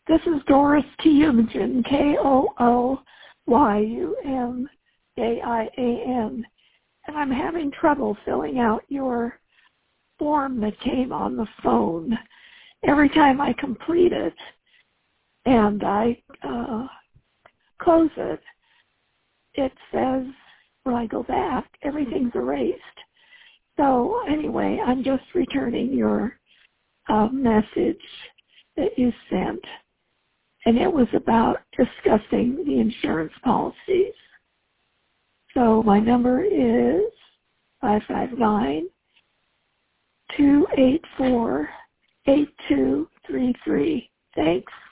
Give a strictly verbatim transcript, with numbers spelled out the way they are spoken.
This is Doris Kouyunjian, K O O Y U M J I A N, and I'm having trouble filling out your form that came on the phone. Every time I complete it and I uh, close it, it says, when I go back, everything's erased. So anyway, I'm just returning your uh, message that you sent. And it was about discussing the insurance policies. So my number is five five nine, two eight four, eight two three three. Thanks.